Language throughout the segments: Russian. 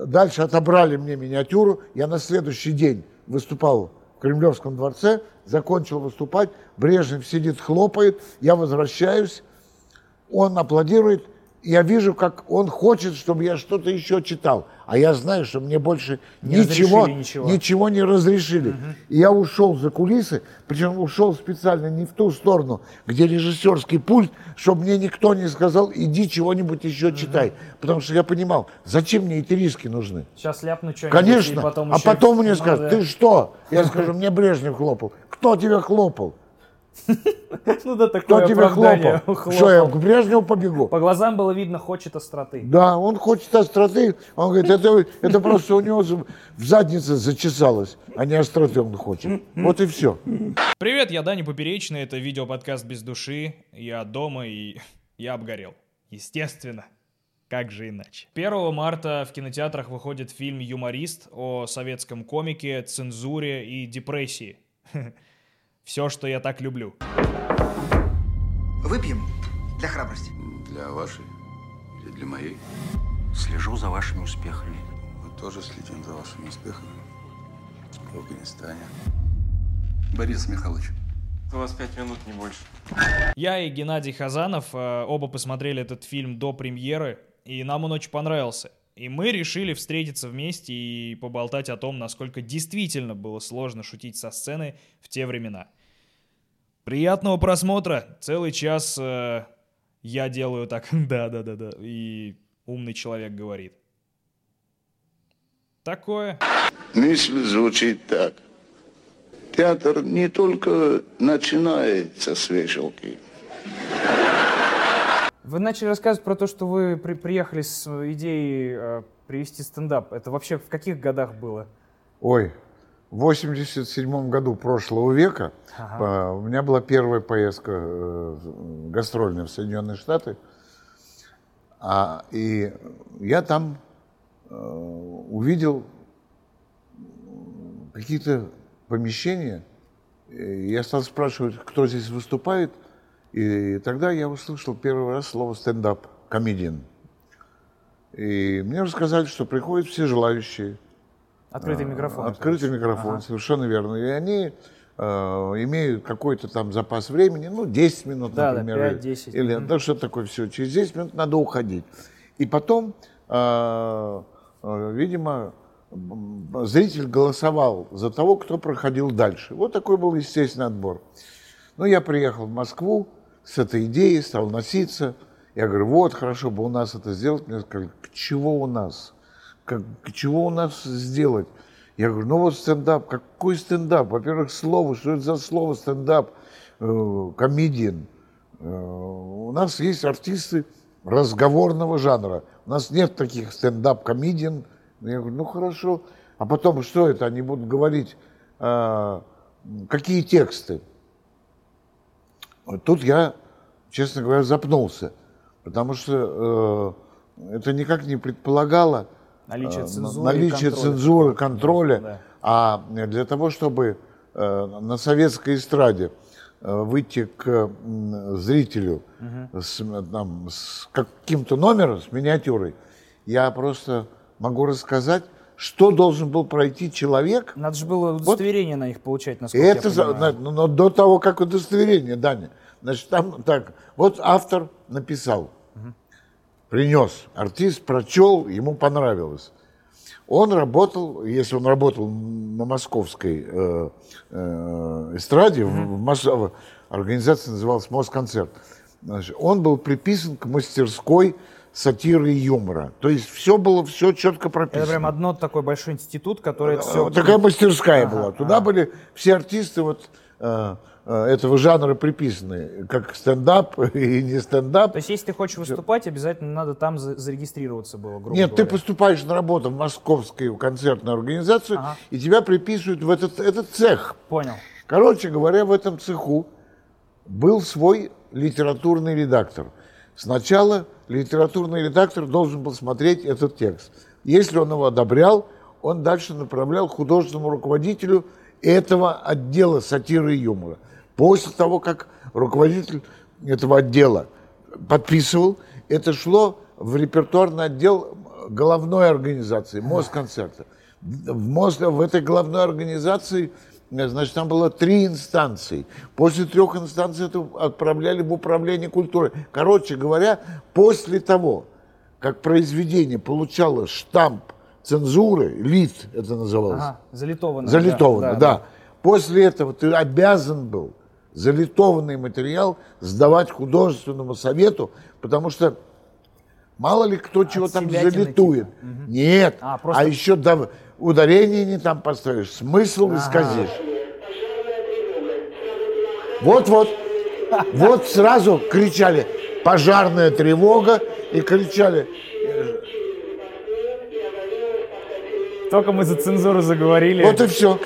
дальше отобрали мне миниатюру. Я на следующий день выступал в Кремлевском дворце, закончил выступать. Брежнев сидит, хлопает. Я возвращаюсь, он аплодирует. Я вижу, как он хочет, чтобы я что-то еще читал. А я знаю, что мне больше ничего не разрешили. И я ушел за кулисы, причем ушел специально не в ту сторону, где режиссерский пульт, чтобы мне никто не сказал, иди чего-нибудь еще читай. Потому что я понимал, зачем мне эти риски нужны. Сейчас ляпну что-нибудь. Конечно, а потом мне скажут, ты что? Я скажу, мне Брежнев хлопал. Кто тебе хлопал? Ну да, такое Кто тебе оправдание. хлопал? Что, я к Брежневу побегу? По глазам было видно, хочет остроты. Да, он хочет остроты. Он говорит, это просто у него в заднице зачесалось, а не остроты он хочет. Вот и все. Привет, я Даня Поперечный, это видеоподкаст «Без души». Я дома и я обгорел. Естественно. Как же иначе? 1 марта в кинотеатрах выходит фильм «Юморист» о советском комике, цензуре и депрессии. Все, что я так люблю. Выпьем для храбрости. Для вашей или для моей? Слежу за вашими успехами. Мы тоже следим за вашими успехами. В Афганистане. Борис Михайлович. У вас 5 минут, не больше. Я и Геннадий Хазанов оба посмотрели этот фильм до премьеры, и нам он очень понравился. И мы решили встретиться вместе и поболтать о том, насколько действительно было сложно шутить со сцены в те времена. Приятного просмотра. Целый час я делаю так, да-да-да-да, и умный человек говорит. Такое. Мысль звучит так. Театр не только начинается с вешалки. Вы начали рассказывать про то, что вы приехали с идеей привести стендап. Это вообще в каких годах было? Ой, в 87 году прошлого века у меня была первая поездка гастрольная в Соединенные Штаты. И я там увидел какие-то помещения. И я стал спрашивать, кто здесь выступает. И тогда я услышал первый раз слово «стендап», «комедиан». И мне рассказали, что приходят все желающие. Открытый микрофон. Открытый микрофон, совершенно верно. И они имеют какой-то там запас времени, 10 минут, например. 5-10. Или что-то такое, все. Через 10 минут надо уходить. И потом, видимо, зритель голосовал за того, кто проходил дальше. Вот такой был естественный отбор. Я приехал в Москву с этой идеей, стал носиться. Я говорю, вот, хорошо бы у нас это сделать. Мне сказали, чего у нас? Чего у нас сделать? Я говорю, вот стендап. Какой стендап? Во-первых, слово. Что это за слово стендап? Комедиан. У нас есть артисты разговорного жанра. У нас нет таких стендап-комедиан. Я говорю, хорошо. А потом, что это? Они будут говорить, какие тексты? Тут я, честно говоря, запнулся. Потому что это никак не предполагало наличие цензуры, контроля. Да. А для того, чтобы на советской эстраде выйти к зрителю с каким-то номером, с миниатюрой, я просто могу рассказать, что должен был пройти человек. Надо же было удостоверение на них получать, насколько я понимаю. Но до того, как удостоверение, Даня. Значит, там так, вот автор написал, принес, артист прочел, ему понравилось. Он работал, если он работал на московской эстраде, организация называлась «Москонцерт», значит, он был приписан к мастерской сатиры и юмора. То есть все было четко прописано. Это прям одно такой большой институт, который это все... Такая мастерская была. Туда были все артисты этого жанра приписаны, как стендап и не стендап. То есть если ты хочешь выступать, обязательно надо там зарегистрироваться было, грубо Нет, говоря. ты поступаешь на работу в московскую концертную организацию, и тебя приписывают в этот цех. Понял. Короче говоря, в этом цеху был свой литературный редактор. Сначала литературный редактор должен был смотреть этот текст. Если он его одобрял, он дальше направлял художественному руководителю этого отдела сатиры и юмора. После того, как руководитель этого отдела подписывал, это шло в репертуарный отдел головной организации, Москонцерта. В этой головной организации, значит, там было 3 инстанции. После 3 инстанций это отправляли в управление культуры. Короче говоря, после того, как произведение получало штамп цензуры, ЛИТ это называлось. Ага, залитованное. Залитованное, да. После этого ты обязан был залитованный материал сдавать художественному совету, потому что мало ли кто чего там залитует. Типа. Нет, просто... еще ударение не там поставишь, смысл исказишь. Вот сразу кричали «пожарная тревога» и кричали... Только мы за цензуру заговорили. Вот и все.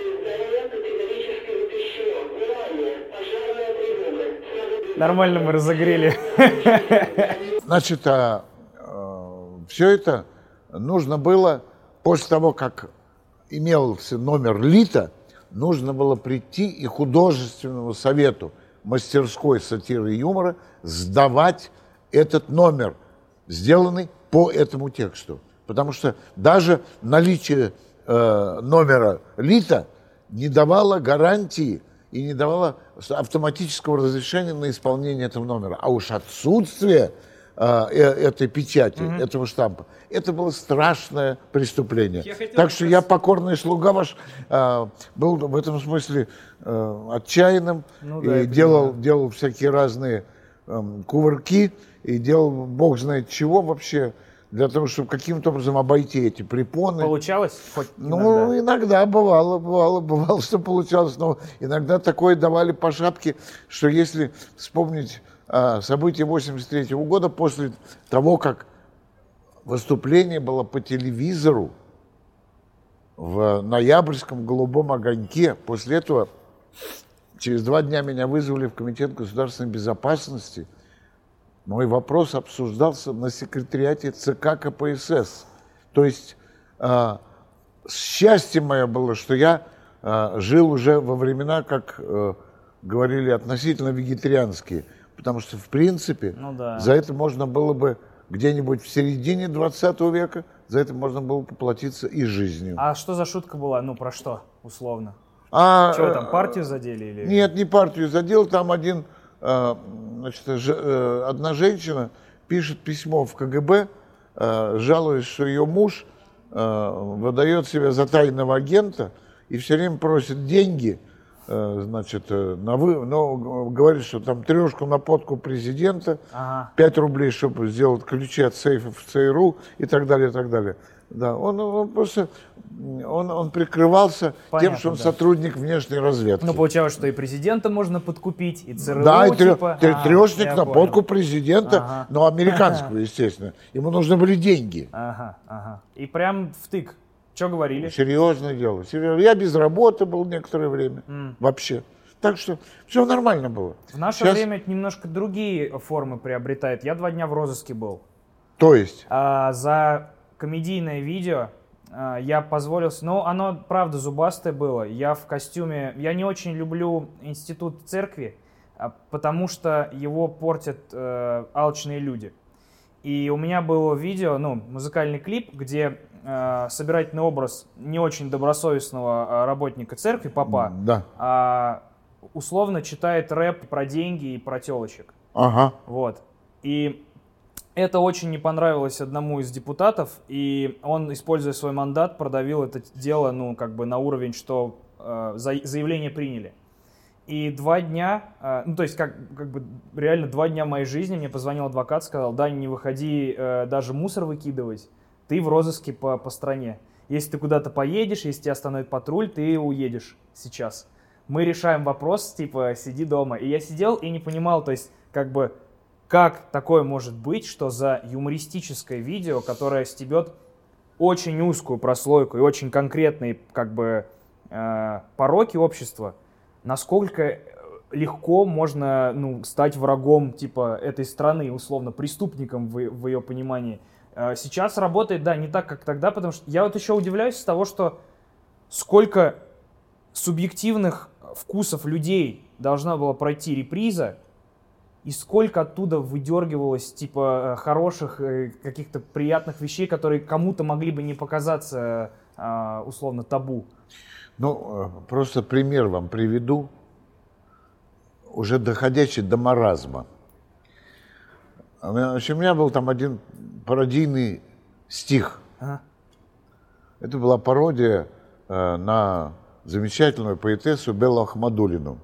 Нормально мы разогрели. Значит, все это нужно было, после того, как имелся номер ЛИТа, нужно было прийти и художественному совету мастерской сатиры и юмора сдавать этот номер, сделанный по этому тексту. Потому что даже наличие номера ЛИТа не давало гарантии и не давало автоматического разрешения на исполнение этого номера. А уж отсутствие этой печати, этого штампа, это было страшное преступление. Так что я, покорный слуга ваш, был в этом смысле отчаянным, и делал всякие разные кувырки, и делал бог знает чего вообще, для того, чтобы каким-то образом обойти эти препоны. Получалось? Хоть иногда? Иногда бывало, что получалось. Но иногда такое давали по шапке, что если вспомнить события 1983 года, после того, как выступление было по телевизору в ноябрьском «Голубом огоньке», после этого через 2 дня меня вызвали в Комитет государственной безопасности. Мой вопрос обсуждался на секретариате ЦК КПСС. То есть счастье мое было, что я жил уже во времена, как говорили, относительно вегетарианские. Потому что, в принципе, за это можно было бы где-нибудь в середине 20 века, за это можно было поплатиться и жизнью. А что за шутка была? Ну, про что, условно? Что там, партию задели? Или... Нет, не партию задел, там одна женщина пишет письмо в КГБ, жалуясь, что ее муж выдает себя за тайного агента и все время просит деньги, говорит, что там 3 на подкуп президента, 5 рублей, чтобы сделать ключи от сейфа в ЦРУ и так далее, и так далее. Да, он просто прикрывался тем, что он сотрудник внешней разведки. Ну, получалось, что и президента можно подкупить, и ЦРУ. Да, и трешник на подкуп президента, но американского, естественно. Ему нужны были деньги. И прям втык. Что говорили? Серьезное дело. Я без работы был некоторое время. Вообще. Так что все нормально было. В наше время это немножко другие формы приобретает. Я 2 дня в розыске был. То есть? За комедийное видео я позволился... Ну, оно, правда, зубастое было. Я в костюме... Я не очень люблю институт церкви, потому что его портят алчные люди. И у меня было видео, музыкальный клип, где собирательный образ не очень добросовестного работника церкви, попа, условно читает рэп про деньги и про тёлочек. Вот. И это очень не понравилось одному из депутатов, и он, используя свой мандат, продавил это дело, на уровень, что заявление приняли. И 2 дня, реально 2 дня моей жизни мне позвонил адвокат, сказал: Дань, не выходи даже мусор выкидывать, ты в розыске по стране. Если ты куда-то поедешь, если тебя остановит патруль, ты уедешь сейчас. Мы решаем вопрос, сиди дома. И я сидел и не понимал, как такое может быть, что за юмористическое видео, которое стебет очень узкую прослойку и очень конкретные пороки общества, насколько легко можно стать врагом этой страны, условно, преступником в ее понимании. Сейчас работает, не так, как тогда, потому что я еще удивляюсь с того, что сколько субъективных вкусов людей должна была пройти реприза, и сколько оттуда выдергивалось, типа, хороших, каких-то приятных вещей, которые кому-то могли бы не показаться, условно, табу. Ну, просто пример вам приведу, уже доходящий до маразма. Значит, у меня был там один пародийный стих. Ага. Это была пародия на замечательную поэтессу Беллу Ахмадуллину.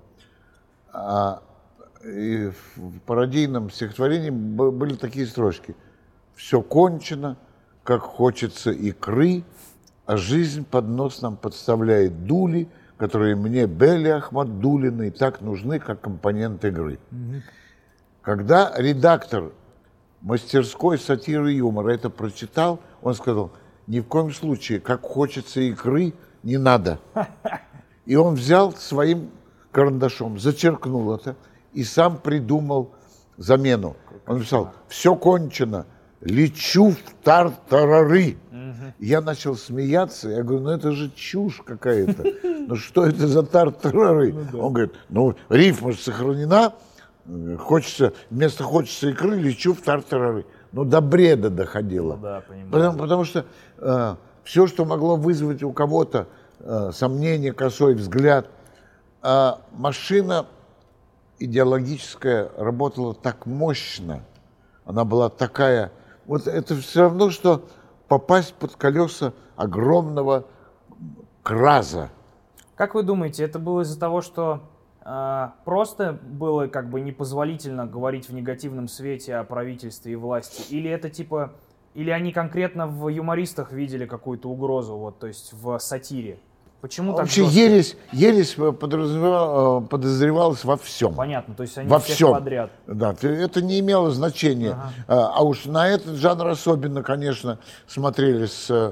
И в пародийном стихотворении были такие строчки. «Все кончено, как хочется икры, а жизнь под нос нам подставляет дули, которые мне, Белле Ахмадуллиной, так нужны, как компонент игры». Когда редактор мастерской сатиры и юмора это прочитал, он сказал: ни в коем случае, как хочется икры, не надо. И он взял своим карандашом, зачеркнул это и сам придумал замену. Он написал: все кончено, лечу в тартарары. Я начал смеяться, я говорю: ну это же чушь какая-то. Ну что это за тартарары? Он говорит: ну рифма же сохранена, хочется, вместо хочется икры лечу в тартарары. Ну до бреда доходило. Ну, да, понимаю. Потому что все, что могло вызвать у кого-то сомнение, косой взгляд, машина идеологическая работала так мощно, она была такая... Вот это все равно, что попасть под колеса огромного КРАЗа. Как вы думаете, это было из-за того, что просто было как бы непозволительно говорить в негативном свете о правительстве и власти? Или это типа... Или они конкретно в юмористах видели какую-то угрозу, вот, то есть в сатире? Почему так вообще жестко? ересь подозревалась во всем. Понятно, то есть они во всех всем подряд. Да, это не имело значения. А уж на этот жанр особенно, конечно, смотрели с,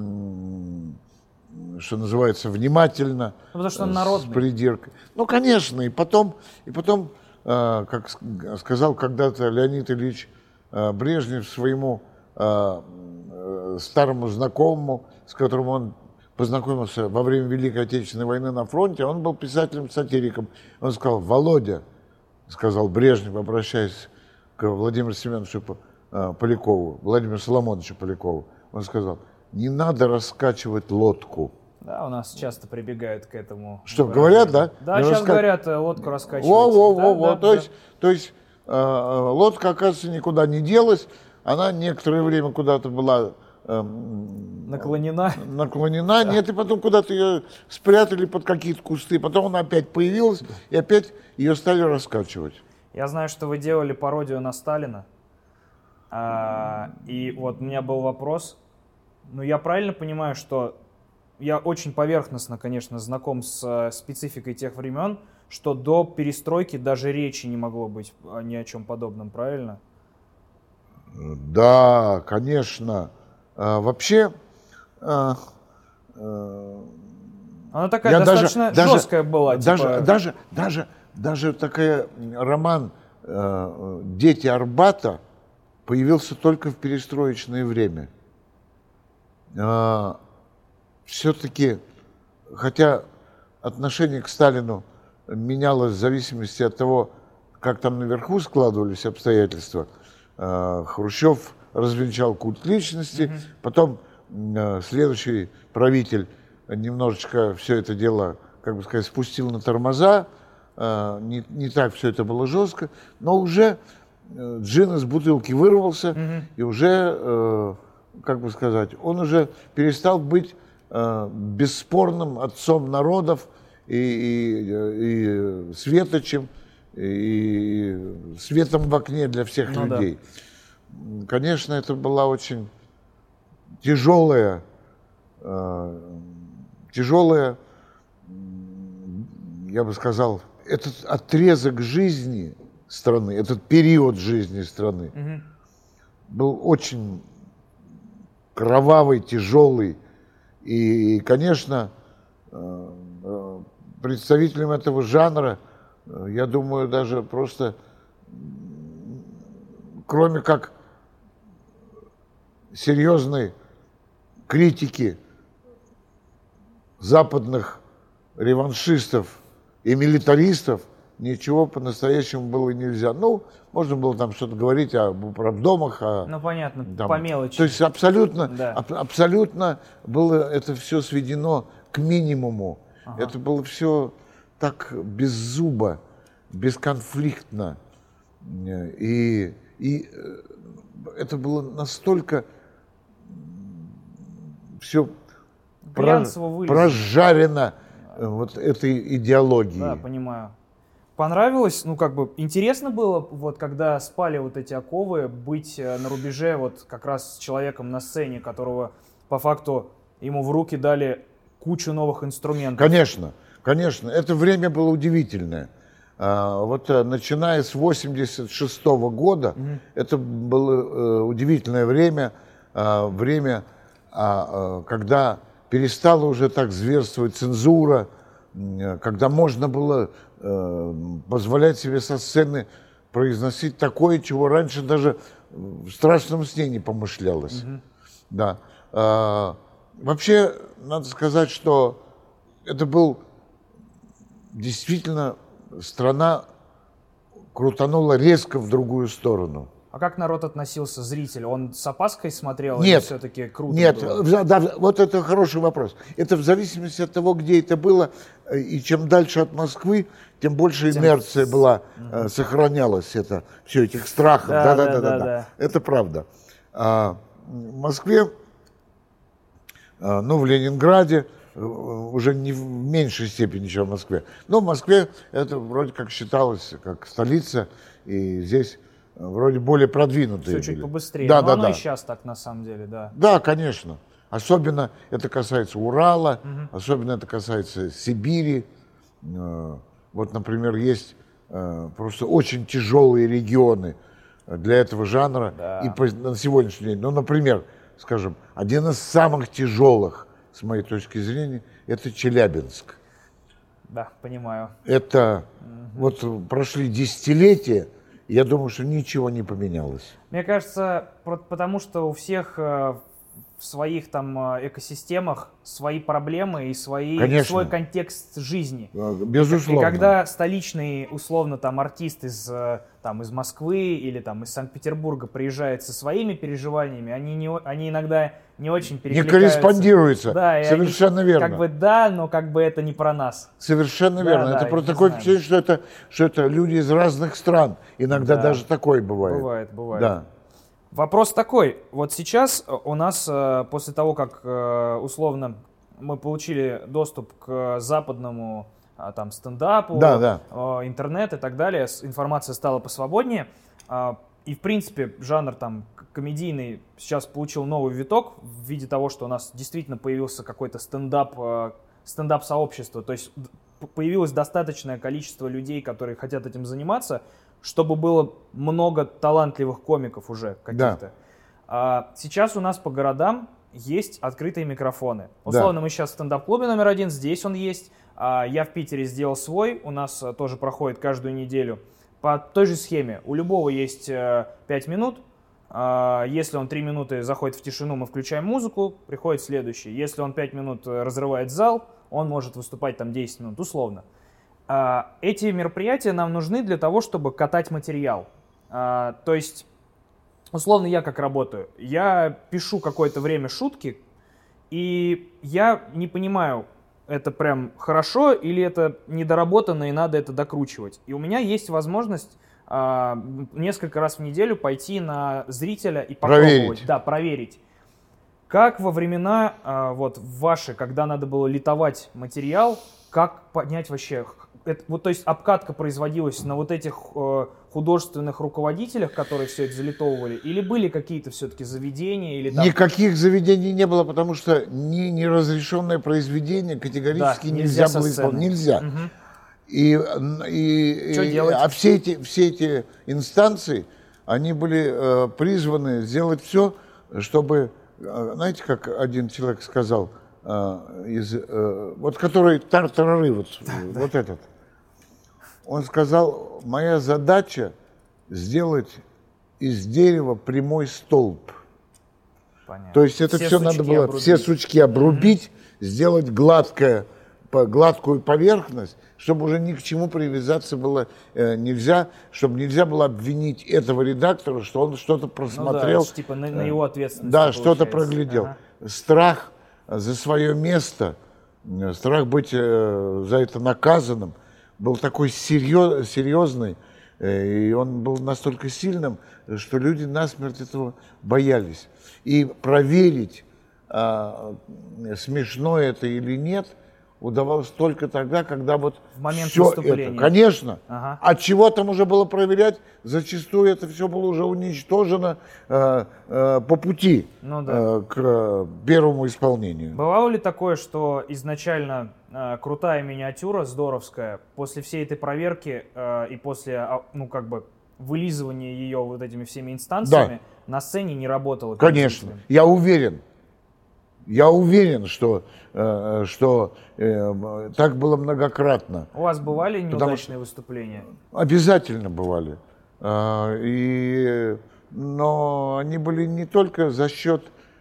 что называется, внимательно. Ну, потому что он народный. С придиркой. Ну, конечно, и потом, как сказал когда-то Леонид Ильич Брежнев своему старому знакомому, с которым он познакомился во время Великой Отечественной войны на фронте, он был писателем-сатириком. Он сказал: Володя, сказал Брежнев, обращаясь к Владимиру Семеновичу Полякову, Владимиру Соломоновичу Полякову, он сказал: не надо раскачивать лодку. Да, у нас часто прибегают к этому. Что, говорят, да? Да, сейчас говорят, лодку раскачивать. То есть лодка, оказывается, никуда не делась, она некоторое время куда-то была... Наклонена. Да. Нет, и потом куда-то ее спрятали под какие-то кусты, потом она опять появилась, и опять ее стали раскачивать. Я знаю, что вы делали пародию на Сталина, и вот у меня был вопрос, ну я правильно понимаю, что я очень поверхностно, конечно, знаком с спецификой тех времен, что до перестройки даже речи не могло быть ни о чем подобном, правильно? Да, конечно. Вообще, она такая достаточно жесткая была. Даже такой роман «Дети Арбата» появился только в перестроечное время. Все-таки, хотя отношение к Сталину менялось в зависимости от того, как там наверху складывались обстоятельства, Хрущев развенчал культ личности, потом следующий правитель немножечко все это дело, как бы сказать, спустил на тормоза, не так все это было жестко, но уже джин из бутылки вырвался, и уже, как бы сказать, он уже перестал быть бесспорным отцом народов и светочем, и светом в окне для всех людей. Да. Конечно, это была очень тяжелая, я бы сказал, этот отрезок жизни страны, этот период жизни страны был очень кровавый, тяжелый. И, конечно, представителям этого жанра, я думаю, даже просто, кроме как серьезной критики западных реваншистов и милитаристов, ничего по-настоящему было нельзя. Ну, можно было там что-то говорить о управдомах. Ну, понятно, там, по мелочи. То есть абсолютно, Да. абсолютно было это все сведено к минимуму. Ага. Это было все так беззубо, бесконфликтно. И это было настолько все Глянцево вылезло. прожарено вот этой идеологией. Да, понимаю. Понравилось, ну, как бы, интересно было, вот, когда спали вот эти оковы, быть на рубеже вот как раз с человеком на сцене, которого, по факту, ему в руки дали кучу новых инструментов. Конечно, конечно. Это время было удивительное. Вот начиная с 86 года, это было удивительное время, когда перестала уже так зверствовать цензура, когда можно было позволять себе со сцены произносить такое, чего раньше даже в страшном сне не помышлялось. Да. Вообще, надо сказать, что это был действительно страна крутанула резко в другую сторону. А как народ относился, зритель? Он с опаской смотрел? Нет, или все-таки круто нет, было? да, вот это хороший вопрос. Это в зависимости от того, где это было, и чем дальше от Москвы, тем больше инерция была, сохранялась это, все этих страхов. Да. Это правда. В Москве, ну, в Ленинграде, уже не в меньшей степени, чем в Москве. Но в Москве это вроде как считалось как столица, и здесь вроде более продвинутые Все чуть были. побыстрее. Да, Но да, оно да. и сейчас так, на самом деле, да. Да, конечно. Особенно это касается Урала, особенно это касается Сибири. Вот, например, есть просто очень тяжелые регионы для этого жанра. Да. И на сегодняшний день, ну, например, скажем, один из самых тяжелых, с моей точки зрения, это Челябинск. Да, понимаю. Это вот прошли десятилетия, я думаю, что ничего не поменялось. Мне кажется, потому что у всех в своих там экосистемах свои проблемы и свой контекст жизни. Безусловно. И когда столичный, условно, там артист из Москвы или там из Санкт-Петербурга приезжает со своими переживаниями, они иногда не очень перекликаются. Не корреспондируются. Да, совершенно они, верно. Как бы да, но как бы это не про нас. Совершенно верно. Да, это просто такое впечатление, что это люди из разных стран. Иногда даже такое бывает. Бывает. Да. Вопрос такой. Вот сейчас у нас, после того, как условно мы получили доступ к западному там стендапу, интернет и так далее, информация стала посвободнее. И, в принципе, жанр там комедийный сейчас получил новый виток в виде того, что у нас действительно появился какой-то стендап-сообщество. То есть появилось достаточное количество людей, которые хотят этим заниматься, чтобы было много талантливых комиков уже каких-то. Да. Сейчас у нас по городам есть открытые микрофоны. Условно, мы сейчас в стендап-клубе номер 1, здесь он есть. Я в Питере сделал свой, у нас тоже проходит каждую неделю. По той же схеме. У любого есть 5 минут. Если он 3 минуты заходит в тишину, мы включаем музыку, приходит следующий. Если он 5 минут разрывает зал, он может выступать там 10 минут, условно. Эти мероприятия нам нужны для того, чтобы катать материал. То есть, условно, я как работаю. Я пишу какое-то время шутки, и я не понимаю, это прям хорошо или это недоработано и надо это докручивать. И у меня есть возможность несколько раз в неделю пойти на зрителя и попробовать. Проверить. Как во времена вот ваши, когда надо было литовать материал, как поднять вообще... то есть обкатка производилась на вот этих художественных руководителях, которые все это залитовывали, или были какие-то все-таки заведения? Или там... Никаких заведений не было, потому что неразрешенное произведение категорически нельзя было исполнять. Нельзя. А все эти инстанции, они были призваны сделать все, чтобы, знаете, как один человек сказал, вот который тартарары, вот этот, он сказал: моя задача сделать из дерева прямой столб. Понятно. То есть это все надо было, все сучки обрубить, сделать гладкую поверхность, чтобы уже ни к чему привязаться было нельзя, чтобы нельзя было обвинить этого редактора, что он что-то просмотрел. Ну да, типа на его ответственность. Да, что-то проглядел. Ага. Страх за свое место, страх быть за это наказанным был такой серьезный, и он был настолько сильным, что люди насмерть этого боялись. И проверить, смешно это или нет, удавалось только тогда, когда вот в момент все выступления. это, конечно, Ага. от чего там уже было проверять, зачастую это все было уже уничтожено по пути Ну да. к первому исполнению. Бывало ли такое, что изначально крутая миниатюра, здоровская, после всей этой проверки и после, ну, как бы, вылизывания ее вот этими всеми инстанциями, на сцене не работала? Конечно, я уверен. Я уверен, что так было многократно. У вас бывали Потому неудачные выступления? Обязательно бывали. Но они были не только за счет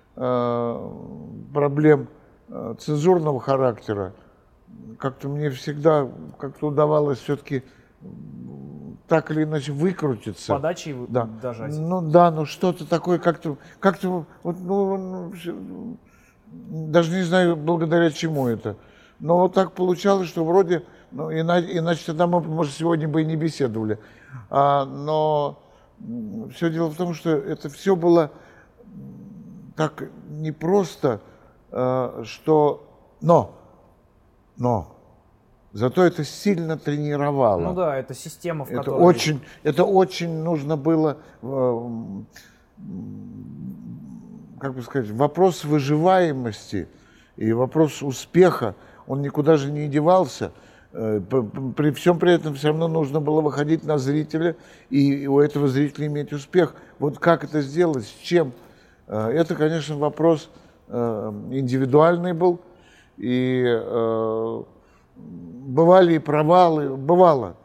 проблем цензурного характера. Как-то мне всегда как-то удавалось все-таки так или иначе выкрутиться. Подачи Да. дожать? Ну да, ну что-то такое как-то вот, даже не знаю, благодаря чему это. Но вот так получалось, что вроде, ну, иначе тогда мы, может, сегодня бы и не беседовали. Но все дело в том, что это все было так непросто, но зато это сильно тренировало. Ну да, это система, в Это которой... очень нужно было, как бы сказать, вопрос выживаемости и вопрос успеха, он никуда же не девался. При всем при этом все равно нужно было выходить на зрителя и у этого зрителя иметь успех. Вот как это сделать, с чем? Это, конечно, вопрос индивидуальный был. И бывали и провалы, бывало,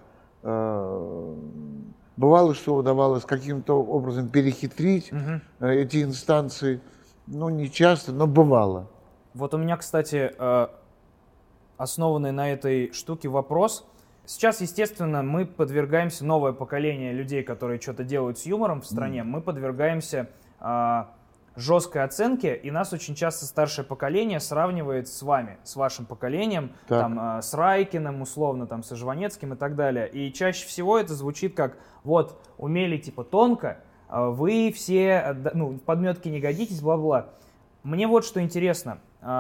что удавалось каким-то образом перехитрить эти инстанции. Ну, не часто, но бывало. Вот у меня, кстати, основанный на этой штуке вопрос. Сейчас, естественно, мы подвергаемся, новое поколение людей, которые что-то делают с юмором в стране, мы подвергаемся жесткой оценке, и нас очень часто старшее поколение сравнивает с вами, с вашим поколением, там, с Райкиным, условно, там, с Жванецким и так далее. И чаще всего это звучит как, вот, умели типа тонко, вы все, ну, в подметки не годитесь, бла-бла. Мне вот что интересно,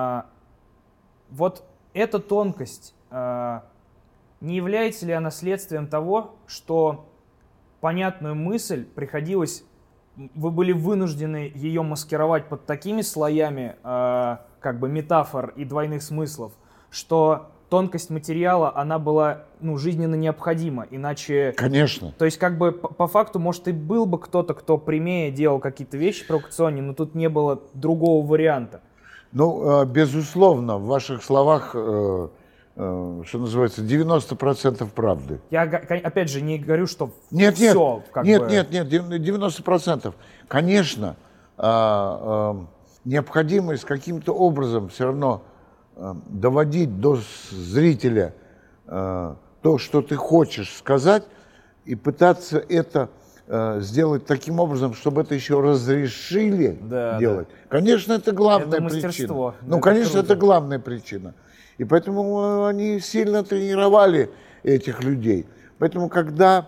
вот эта тонкость, не является ли она следствием того, что понятную мысль приходилось, вы были вынуждены ее маскировать под такими слоями как бы метафор и двойных смыслов, что тонкость материала, она была, ну, жизненно необходима, иначе... Конечно. То есть, как бы, по факту, может, и был бы кто-то, кто прямее делал какие-то вещи провокационные, но тут не было другого варианта. Ну, безусловно, в ваших словах, что называется, 90% правды. Я, опять же, не говорю, что Нет, все как бы... Нет, 90%. Конечно, необходимость каким-то образом все равно доводить до зрителя то, что ты хочешь сказать, и пытаться это сделать таким образом, чтобы это еще разрешили делать. Да. Конечно, это главная причина. Ну, конечно, это главная причина. И поэтому они сильно тренировали этих людей. Поэтому, когда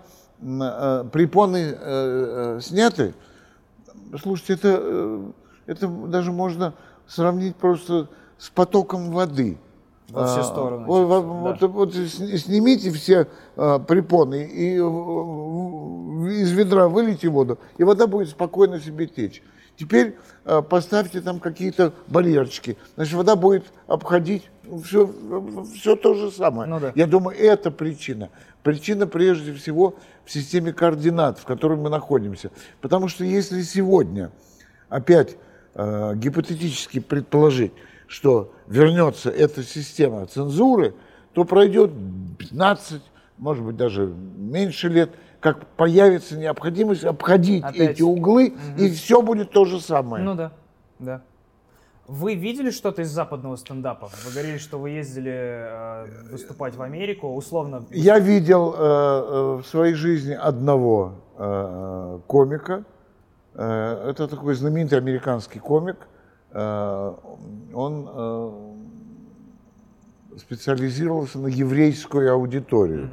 препоны сняты, слушайте, это даже можно сравнить просто с потоком воды. Во все стороны. Вот снимите все препоны и из ведра вылейте воду, и вода будет спокойно себе течь. Теперь поставьте там какие-то барьерчики, значит, вода будет обходить все то же самое. Ну, да. Я думаю, это причина. Причина прежде всего в системе координат, в которой мы находимся. Потому что если сегодня опять гипотетически предположить, что вернется эта система цензуры, то пройдет 15, может быть, даже меньше лет, как появится необходимость обходить опять эти углы, и все будет то же самое. Ну да, да. Вы видели что-то из западного стендапа? Вы говорили, что вы ездили выступать в Америку, условно. Я видел в своей жизни одного комика. Это такой знаменитый американский комик. Он специализировался на еврейскую аудиторию.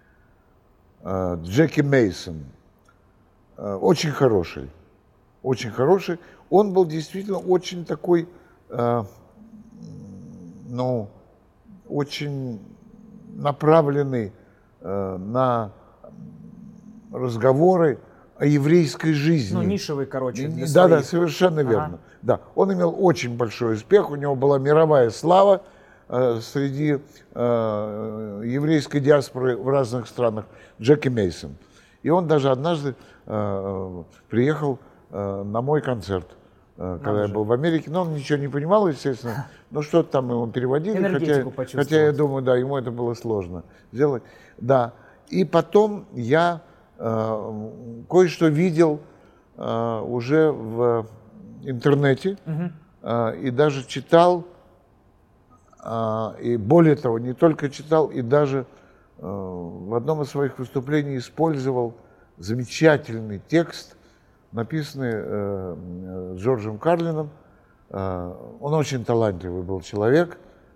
Джеки Мейсон. Очень хороший. Очень хороший. Он был действительно очень такой, очень направленный на разговоры о еврейской жизни. Ну, нишевый, короче. Да, совершенно верно. Да, он имел очень большой успех, у него была мировая слава среди еврейской диаспоры в разных странах. Джеки Мейсон. И он даже однажды приехал на мой концерт, когда я был в Америке. Но он ничего не понимал, естественно. Но что-то там ему переводили. Хотя я думаю, да, ему это было сложно сделать. Да. И потом я кое-что видел уже в интернете и даже читал, и более того, не только читал, и даже в одном из своих выступлений использовал замечательный текст, написанный Джорджем Карлином. Он очень талантливый был человек.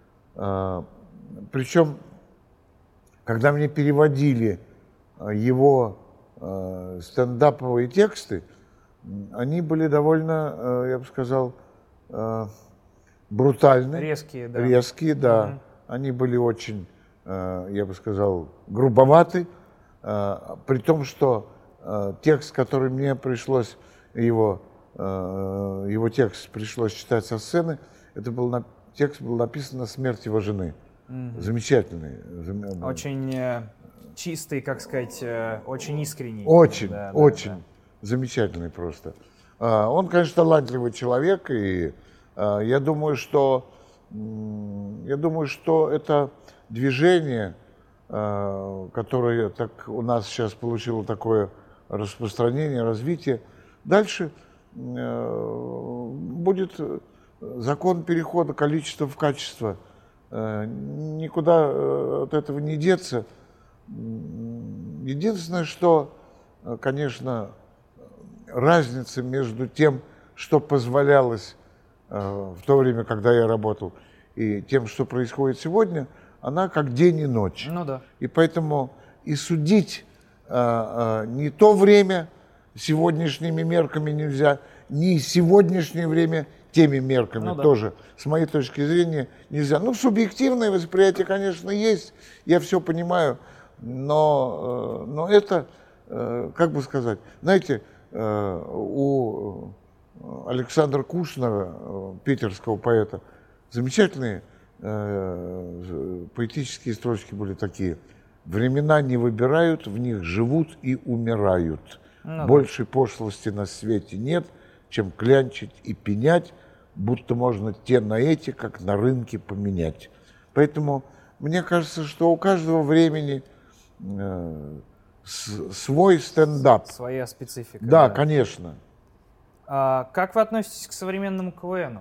Причем, когда мне переводили его стендаповые тексты, они были довольно, я бы сказал, брутальны. Резкие, да. Они были очень, я бы сказал, грубоваты. При том, что текст, который мне пришлось, его текст пришлось читать со сцены, текст был написан на смерть его жены. Замечательный. Очень чистый, как сказать, очень искренний. Очень замечательный просто. Он, конечно, талантливый человек, и я думаю, что это движение, которое так у нас сейчас получило такое распространение, развитие, дальше будет закон перехода количества в качество. Никуда от этого не деться. Единственное, что, конечно, разница между тем, что позволялось в то время, когда я работал, и тем, что происходит сегодня, она как день и ночь. Ну да. И поэтому и судить не то время сегодняшними мерками нельзя, ни сегодняшнее время теми мерками тоже, с моей точки зрения, нельзя. Ну, субъективное восприятие, конечно, есть, я все понимаю, но это, как бы сказать, знаете, у Александра Кушнера, питерского поэта, замечательные поэтические строчки были такие. Времена не выбирают, в них живут и умирают. Большей пошлости на свете нет, чем клянчить и пенять, будто можно те на эти, как на рынке, поменять. Поэтому мне кажется, что у каждого времени свой стендап. Своя специфика. Да, конечно. Как вы относитесь к современному КВНу?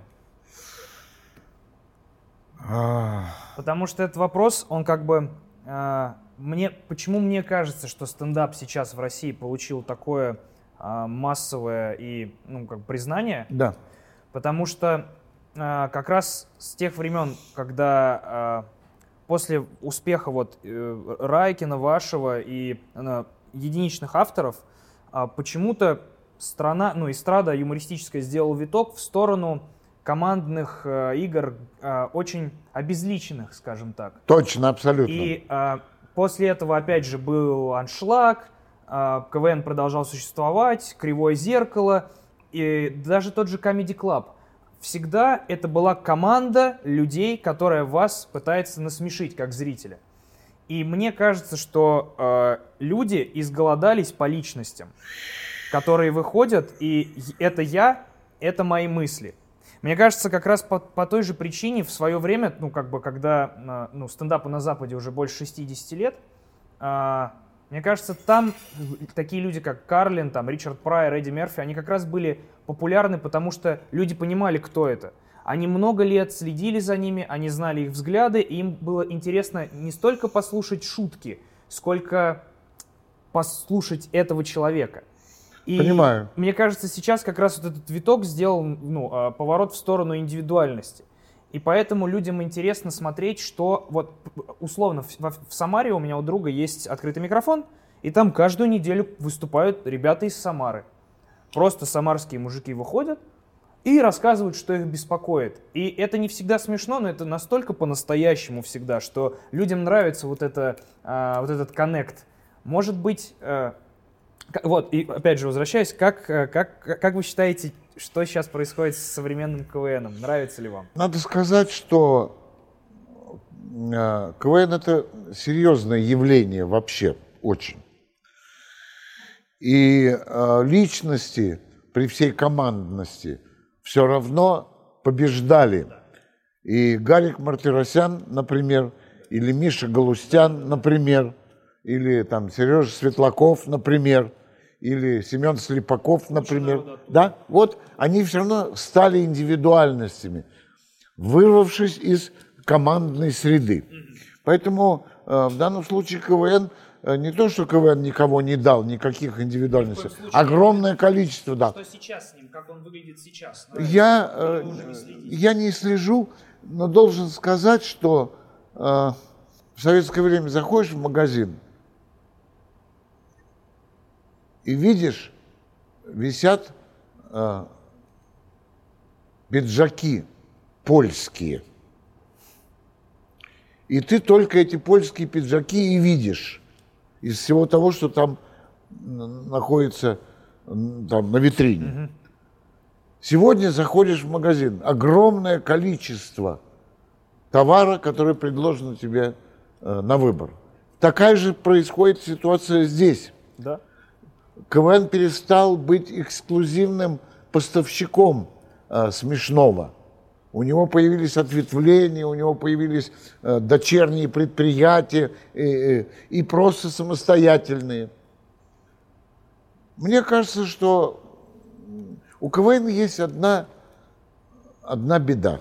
Потому что этот вопрос, он как бы... Почему мне кажется, что стендап сейчас в России получил такое массовое и признание? Да. Потому что как раз с тех времен, когда после успеха Райкина, вашего и единичных авторов, почему-то эстрада юмористическая сделала виток в сторону командных игр, очень обезличенных, скажем так. Точно, абсолютно. И после этого, опять же, был аншлаг, КВН продолжал существовать, Кривое зеркало, и даже тот же Comedy Club. Всегда это была команда людей, которая вас пытается насмешить, как зрителя. И мне кажется, что люди изголодались по личностям, которые выходят, и это мои мысли. Мне кажется, как раз по той же причине в свое время, когда стендапу на Западе уже больше 60 лет, мне кажется, там такие люди, как Карлин, Ричард Прайер, Эдди Мерфи, они как раз были популярны, потому что люди понимали, кто это. Они много лет следили за ними, они знали их взгляды, и им было интересно не столько послушать шутки, сколько послушать этого человека. И Понимаю. мне кажется, сейчас как раз вот этот виток сделал поворот в сторону индивидуальности. И поэтому людям интересно смотреть, что вот условно в Самаре у меня у друга есть открытый микрофон, и там каждую неделю выступают ребята из Самары. Просто самарские мужики выходят и рассказывают, что их беспокоит. И это не всегда смешно, но это настолько по-настоящему всегда, что людям нравится вот этот коннект. Может быть, вот, и опять же возвращаясь, как вы считаете, что сейчас происходит с современным КВНом? Нравится ли вам? Надо сказать, что КВН — это серьезное явление вообще, очень. И личности при всей командности все равно побеждали. И Гарик Мартиросян, например, или Миша Галустян, например, или там Сережа Светлаков, например, или Семен Слепаков, например. Да? Вот они все равно стали индивидуальностями, вырвавшись из командной среды. Поэтому в данном случае КВН, не то, что КВН никого не дал, никаких индивидуальностей, огромное количество дал. Что сейчас с ним, как он выглядит сейчас? Я не слежу, но должен сказать, что в советское время заходишь в магазин и видишь, висят пиджаки польские. И ты только эти польские пиджаки и видишь из всего того, что там находится там, на витрине. Сегодня заходишь в магазин, огромное количество товара, который предложено тебе на выбор. Такая же происходит ситуация здесь. Да. КВН перестал быть эксклюзивным поставщиком смешного. У него появились ответвления, у него появились дочерние предприятия и просто самостоятельные. Мне кажется, что у КВН есть одна беда.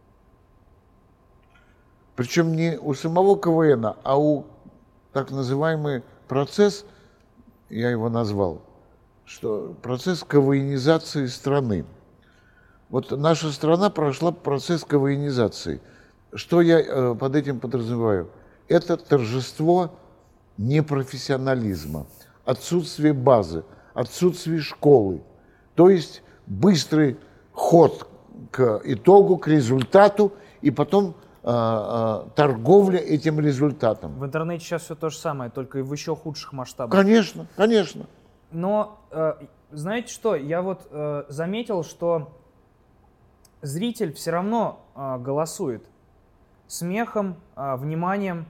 Причем не у самого КВН, а у так называемый процесс, я его назвал, что процесс КВНизации страны. Вот наша страна прошла процесс КВНизации. Что я под этим подразумеваю? Это торжество непрофессионализма, отсутствие базы, отсутствие школы. То есть быстрый ход к итогу, к результату, и потом торговля этим результатом. В интернете сейчас все то же самое, только в еще худших масштабах. Конечно, конечно. Но знаете что, я вот заметил, что зритель все равно голосует смехом, вниманием,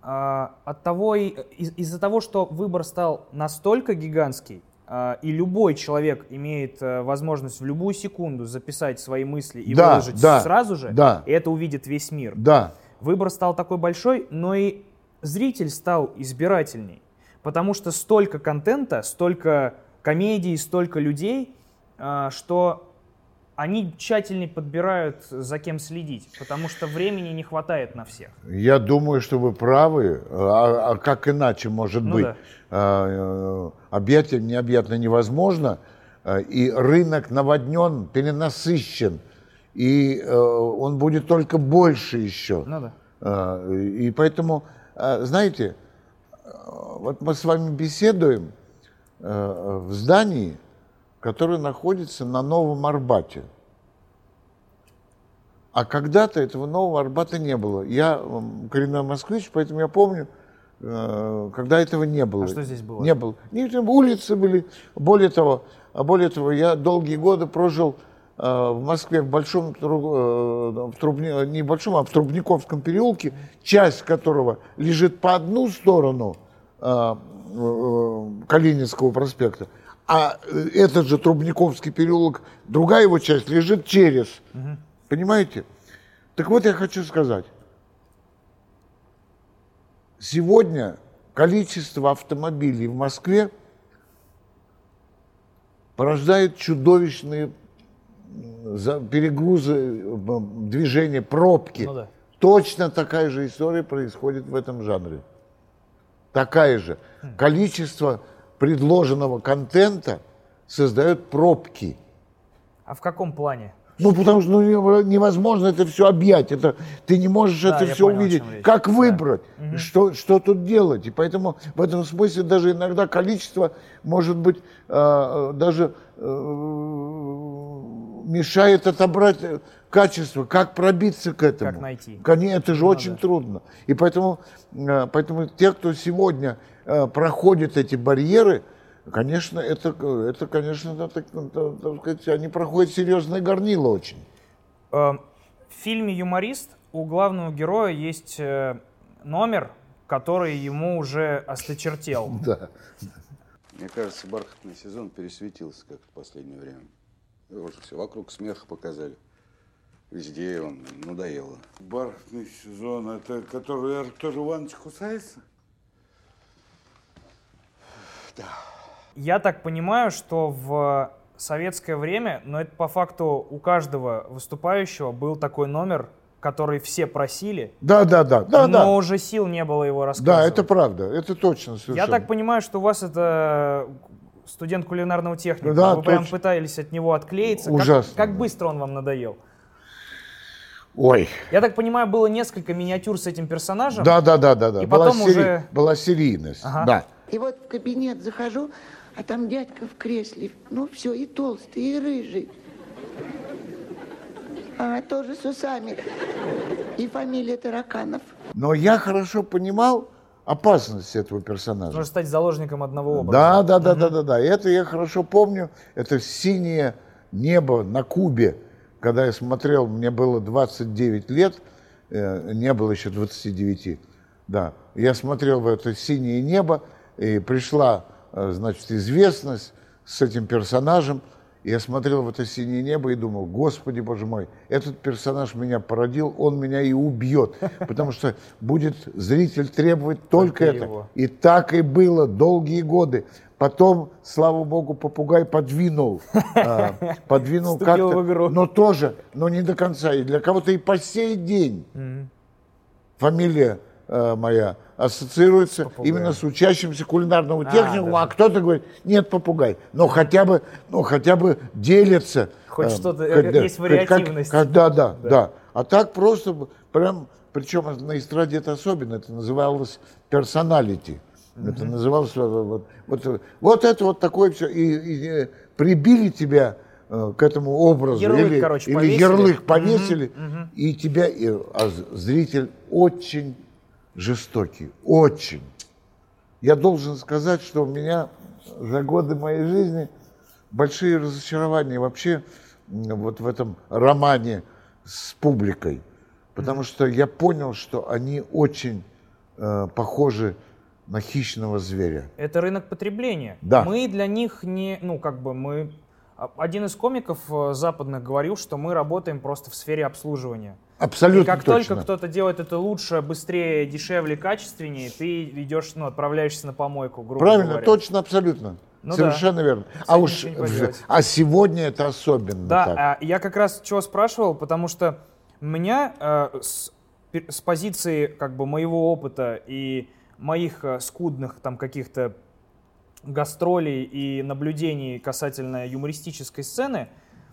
из-за того, что выбор стал настолько гигантский, и любой человек имеет возможность в любую секунду записать свои мысли и выложить сразу же, и это увидит весь мир. Да. Выбор стал такой большой, но и зритель стал избирательней, потому что столько контента, столько комедий, столько людей, что они тщательнее подбирают, за кем следить, потому что времени не хватает на всех. Я думаю, что вы правы. А как иначе может быть? Да. Объятие необъятно невозможно, и рынок наводнен, перенасыщен, и он будет только больше еще. Ну да. И поэтому, знаете, вот мы с вами беседуем в здании, который находится на Новом Арбате. А когда-то этого Нового Арбата не было. Я коренной москвич, поэтому я помню, когда этого не было. А что здесь было? Не было. Улицы были. Более того, я долгие годы прожил в Москве в большом, не большом, а в Трубниковском переулке, часть которого лежит по одну сторону Калининского проспекта, а этот же Трубниковский переулок, другая его часть лежит через. Понимаете? Так вот я хочу сказать. Сегодня количество автомобилей в Москве порождает чудовищные перегрузы, движения, пробки. Ну да. Точно такая же история происходит в этом жанре. Такая же. Количество предложенного контента создает пробки. А в каком плане? Ну, потому что невозможно это все объять. Ты не можешь Да, это я все понял, о увидеть. чем речь. Как Да. выбрать? Что тут делать? И поэтому в этом смысле даже иногда количество, может быть, даже мешает отобрать качество. Как пробиться к этому? Как найти? Конечно, это же очень трудно. И поэтому те, кто сегодня проходит эти барьеры, конечно, конечно, так сказать, они проходят серьезное горнило очень. В фильме «Юморист» у главного героя есть номер, который ему уже осточертел. Да. Мне кажется, бархатный сезон пересветился как-то в последнее время. Уже все вокруг смеха показали. Везде он надоело. Бархатный сезон, это который Артур Иванович кусается? Да. Я так понимаю, что в советское время, но это по факту у каждого выступающего был такой номер, который все просили, Да. но уже сил не было его рассказывать. Да, это правда, это точно совершенно. Я так понимаю, что у вас это студент кулинарного техникума. Да, Вы прям точно. пытались от него отклеиться. Ужасно. Как быстро он вам надоел? Ой. Я так понимаю, было несколько миниатюр с этим персонажем. Да. И потом уже... Была серийность, Ага. да. И вот в кабинет захожу, а там дядька в кресле. Ну все, и толстый, и рыжий. А тоже с усами. И фамилия Тараканов. Но я хорошо понимал опасность этого персонажа. Можно стать заложником одного образа. Да. Это я хорошо помню. Это синее небо на Кубе. Когда я смотрел, мне было 29 лет, не было еще 29. Да. Я смотрел в это синее небо, и пришла, значит, известность с этим персонажем. Я смотрел в это синее небо и думал: Господи, Боже мой, этот персонаж меня породил, он меня и убьет, потому что будет зритель требовать только это. его. И так и было долгие годы. Потом, слава богу, попугай подвинул Вступил как-то, в игру. но тоже, но не до конца. И для кого-то и по сей день фамилия моя ассоциируется именно с учащимся кулинарного техникума, да. а кто-то говорит: нет, попугай, но хотя бы делятся. Хоть что-то, есть вариативность. Да. А так просто прям, причем на эстраде это особенно, это называлось персоналити. Это называлось вот это вот такое все. И прибили тебя к этому образу. Ярлык, или ярлык повесили, и тебя, а зритель очень жестокий, очень. Я должен сказать, что у меня за годы моей жизни большие разочарования вообще вот в этом романе с публикой. Потому что я понял, что они очень похожи на хищного зверя. Это рынок потребления. Да. Мы для них не... мы... Один из комиков западных говорил, что мы работаем просто в сфере обслуживания. Абсолютно И как точно. только кто-то делает это лучше, быстрее, дешевле, качественнее, ты идешь, отправляешься на помойку, грубо Правильно, говоря. точно, абсолютно. Ну Совершенно верно. С этим ничего не поделать. А сегодня это особенно так. Да, я как раз чего спрашивал, потому что меня с позиции как бы моего опыта и моих скудных там каких-то гастролей и наблюдений касательно юмористической сцены,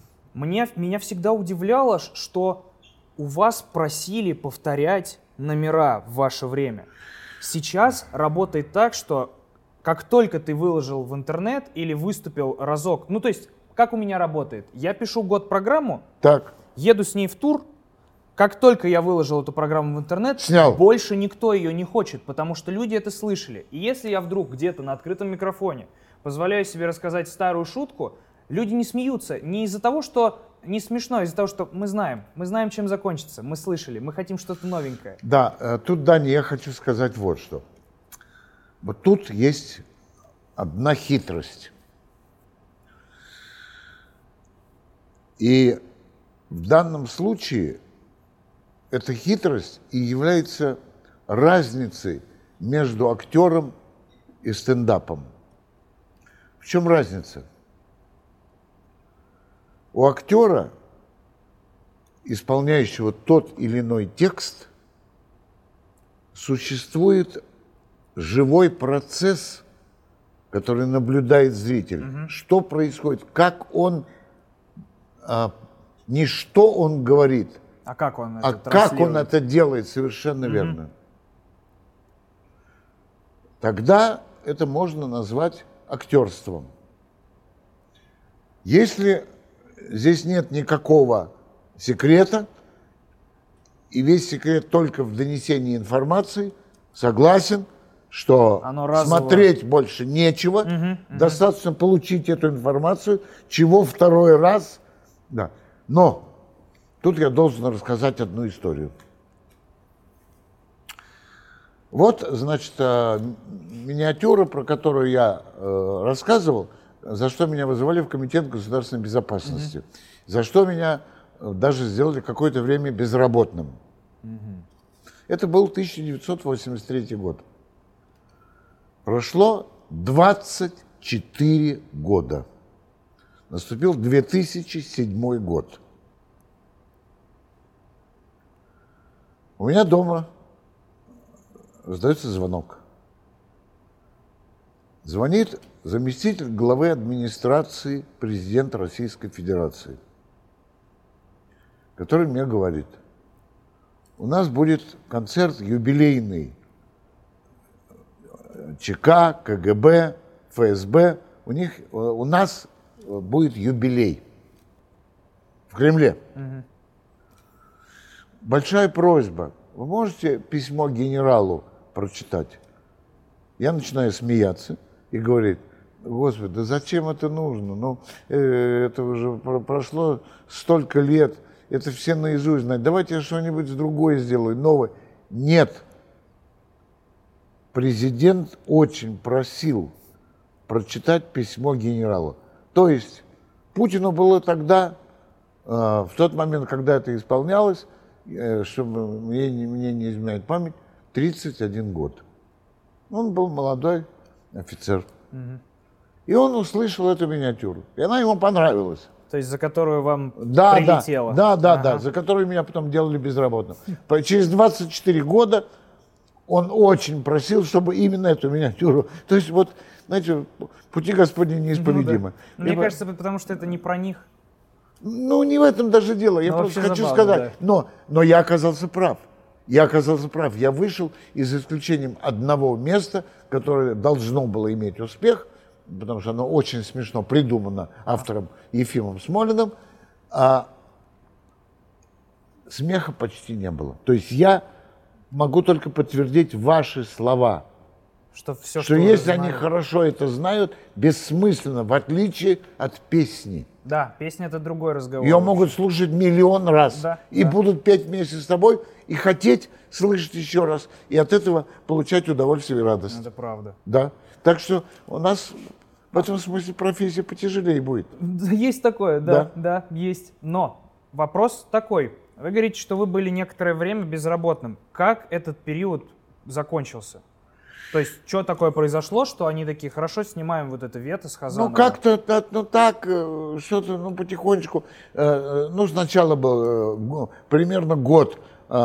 меня всегда удивляло, что у вас просили повторять номера в ваше время. Сейчас работает так, что как только ты выложил в интернет или выступил разок, то есть как у меня работает? Я пишу год-программу, Так. еду с ней в тур, как только я выложил эту программу в интернет, Снял. больше никто ее не хочет, потому что люди это слышали. И если я вдруг где-то на открытом микрофоне позволяю себе рассказать старую шутку, люди не смеются не из-за того, что не смешно, а из-за того, что мы знаем, чем закончится, мы слышали, мы хотим что-то новенькое. Да, тут, Даня, я хочу сказать вот что. Вот тут есть одна хитрость. И в данном случае эта хитрость и является разницей между актером и стендапом. В чем разница? у актера, исполняющего тот или иной текст, существует живой процесс, который наблюдает зритель. Что происходит, как он, не что он говорит, А как он а как он это делает, совершенно верно. Тогда это можно назвать актерством. Если здесь нет никакого секрета, и весь секрет только в донесении информации, согласен, что смотреть больше нечего, достаточно получить эту информацию, чего второй раз. Да. Но тут я должен рассказать одну историю. Вот, значит, миниатюра, про которую я рассказывал, за что меня вызывали в Комитет государственной безопасности, за что меня даже сделали какое-то время безработным. Это был 1983 год. Прошло 24 года. Наступил 2007 год. У меня дома раздается звонок. Звонит заместитель главы администрации президента Российской Федерации, который мне говорит: у нас будет концерт юбилейный ЧК, КГБ, ФСБ. У нас будет юбилей в Кремле. Большая просьба. Вы можете письмо генералу прочитать? Я начинаю смеяться и говорит: Господи, да зачем это нужно? Ну, это уже прошло столько лет, это все наизусть знают. Давайте я что-нибудь другое сделаю, новое. Нет. Президент очень просил прочитать письмо генералу. То есть Путину было тогда, в тот момент, когда это исполнялось, чтобы мне не изменяет память, 31 год. Он был молодой офицер. И он услышал эту миниатюру. И она ему понравилась. То есть за которую вам прилетело? Да, за которую меня потом делали безработным. Через 24 года он очень просил, чтобы именно эту миниатюру. То есть вот, знаете, пути Господни неисповедимы. Мне кажется, потому что это не про них. Ну, не в этом даже дело. Я просто хочу сказать. Да. Но я оказался прав. Я вышел, и за исключением одного места, которое должно было иметь успех, потому что оно очень смешно придумано автором Ефимом Смолиным, а смеха почти не было. То есть я могу только подтвердить ваши слова, что если они хорошо это знают, бессмысленно, в отличие от песни. Да, песня — это другой разговор. Ее могут слушать миллион раз, будут петь вместе с тобой, и хотеть слышать еще раз, и от этого получать удовольствие и радость. Это правда. Да. Так что у нас в этом смысле профессия потяжелее будет. Есть такое, да, есть. Но вопрос такой. Вы говорите, что вы были некоторое время безработным. Как этот период закончился? То есть, что такое произошло, что они такие: хорошо, снимаем вот это вето с Хазановым? Ну, как-то, что-то, потихонечку. Сначала был примерно год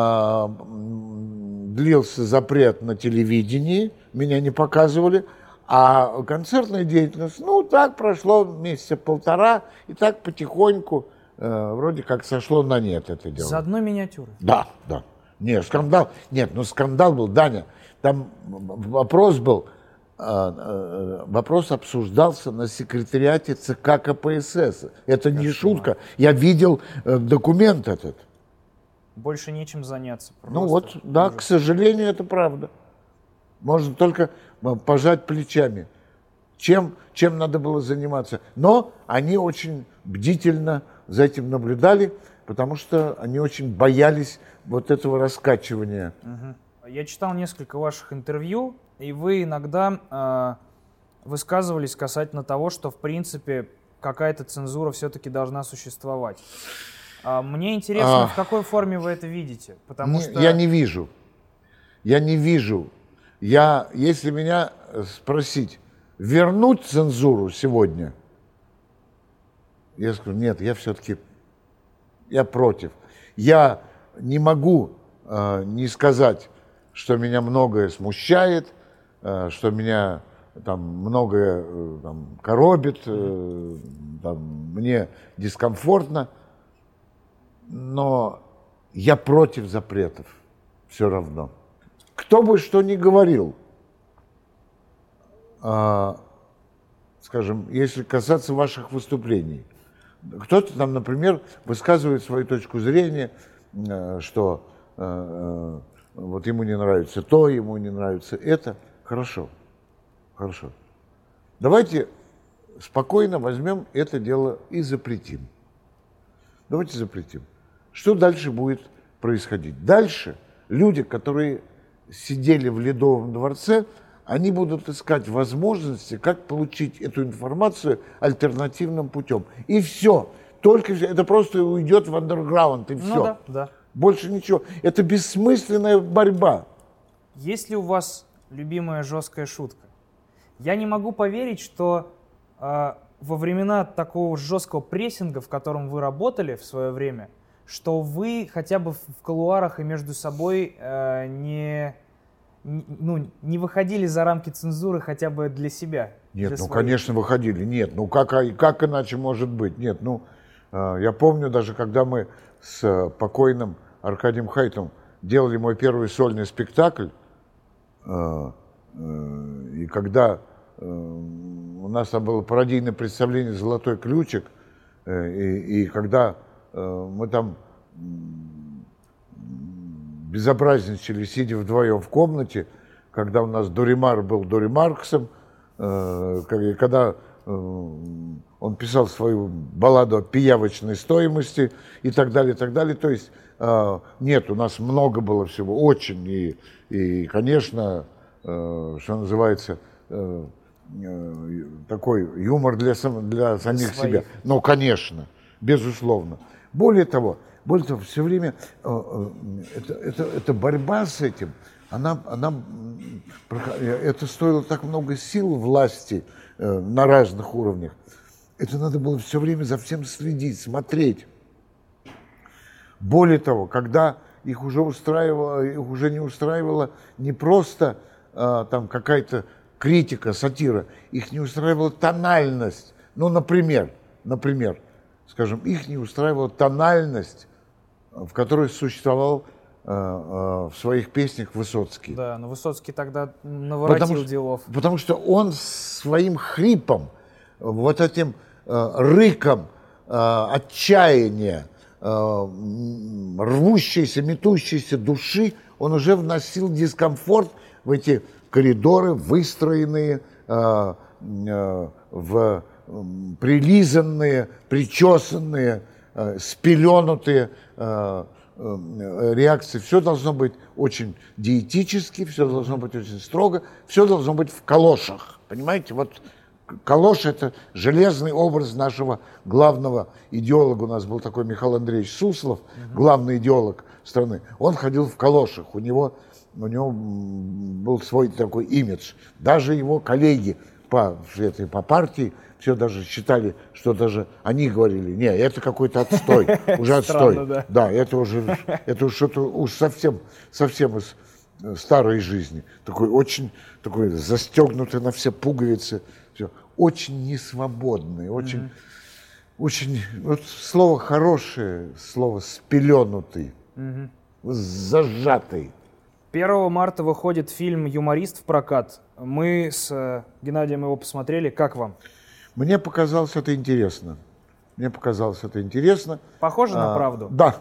длился запрет на телевидении, меня не показывали, а концертная деятельность, так прошло месяца полтора, и так потихоньку вроде как сошло на нет это дело. За одной миниатюры? Да. Нет, скандал был, Даня. Там вопрос обсуждался на секретариате ЦК КПСС. Это не шутка. Я видел документ этот. Больше нечем заняться. К сожалению, это правда. Можно только пожать плечами. Чем надо было заниматься. Но они очень бдительно за этим наблюдали, потому что они очень боялись вот этого раскачивания. Я читал несколько ваших интервью, и вы иногда высказывались касательно того, что, в принципе, какая-то цензура все-таки должна существовать. Мне интересно, в какой форме вы это видите? Потому что... Я не вижу. Если меня спросить, вернуть цензуру сегодня, Я скажу, нет, я все-таки, я против. Я не могу не сказать, что меня многое смущает, что меня там многое там, коробит, там, мне дискомфортно, но я против запретов все равно. Кто бы что ни говорил, скажем, если касаться ваших выступлений, кто-то там, например, высказывает свою точку зрения, что вот ему не нравится то, ему не нравится это. Хорошо, хорошо. Давайте спокойно возьмем это дело и запретим. Давайте запретим. Что дальше будет происходить? Дальше люди, которые сидели в Ледовом дворце, они будут искать возможности, как получить эту информацию альтернативным путем. И все. Только это просто уйдет в андерграунд, и все. Ну да, да. Больше ничего. Это бессмысленная борьба. Есть ли у вас любимая жесткая шутка? Я не могу поверить, что во времена такого жесткого прессинга, в котором вы работали в свое время, что вы хотя бы в кулуарах и между собой не выходили за рамки цензуры хотя бы для себя. Нет, для ну, своих. Конечно, выходили. Нет, ну как иначе может быть? Нет, ну, я помню даже, когда мы с покойным Аркадием Хайтом делали мой первый сольный спектакль, и когда у нас там было пародийное представление «Золотой ключик», и когда мы там безобразничали, сидя вдвоем в комнате, когда у нас Дуримар был Дуримарксом, когда он писал свою балладу о пиявочной стоимости и так далее, и так далее. То есть нет, у нас много было всего, очень, и конечно, что называется, такой юмор для самих себя. Но, конечно, безусловно. Более того, все время эта борьба с этим, это стоило так много сил власти на разных уровнях. Это надо было все время за всем следить, смотреть. Более того, когда их уже не устраивала не просто там какая-то критика, сатира, их не устраивала тональность. Ну, например, скажем, их не устраивала тональность, в которой существовал в своих песнях Высоцкий. Да, но Высоцкий тогда наворотил делов. Потому что он своим хрипом, вот этим рыком отчаяния, рвущейся, метущейся души, он уже вносил дискомфорт в эти коридоры, выстроенные, прилизанные, причесанные, спеленутые реакции. Все должно быть очень диетически, все должно быть очень строго, все должно быть в калошах. Понимаете, вот калош — это железный образ нашего главного идеолога. У нас был такой Михаил Андреевич Суслов, главный идеолог страны. Он ходил в калошах, у него был свой такой имидж. Даже его коллеги по партии все даже считали, что даже они говорили, не, это какой-то отстой, уже отстой. Странно, да, это что-то уж совсем из старой жизни. Такой застегнутый на все пуговицы, все. Очень несвободный, очень, вот слово хорошее, слово спеленутый, зажатый. 1 марта выходит фильм «Юморист» в прокат. Мы с Геннадием его посмотрели. Как вам? Мне показалось это интересно. Похоже на правду? Да.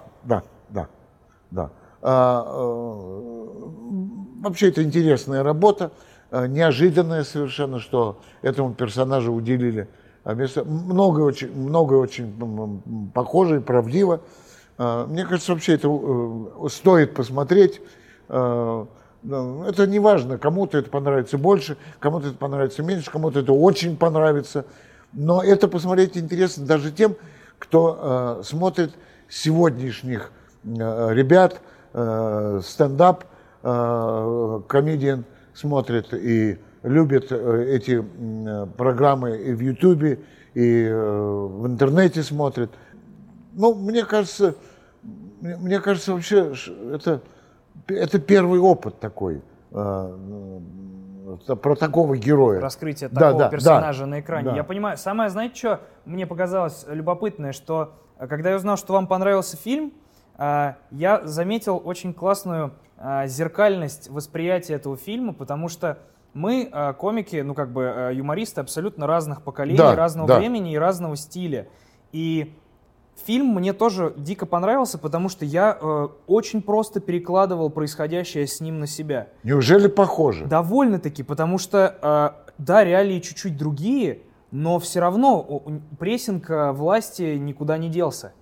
Вообще это интересная работа, неожиданная совершенно, что этому персонажу уделили место. Много очень похоже и правдиво. Мне кажется, вообще это стоит посмотреть. Это не важно, кому-то это понравится больше, кому-то это понравится меньше, кому-то это очень понравится. Но это посмотреть интересно даже тем, кто смотрит сегодняшних ребят, стендап, комедиан смотрит и любят эти программы и в Ютубе, и в интернете смотрят. Ну, мне кажется, вообще это первый опыт такой, про такого героя. Раскрытие такого персонажа да, на экране. да. Я понимаю. Самое, знаете, что мне показалось любопытное, что когда я узнал, что вам понравился фильм, я заметил очень классную зеркальность восприятия этого фильма, потому что мы, комики, ну как бы юмористы абсолютно разных поколений, разного времени и разного стиля. И фильм мне тоже дико понравился, потому что я очень просто перекладывал происходящее с ним на себя. Неужели похоже? Довольно-таки, потому что, да, реалии чуть-чуть другие, но все равно прессинг власти никуда не делся.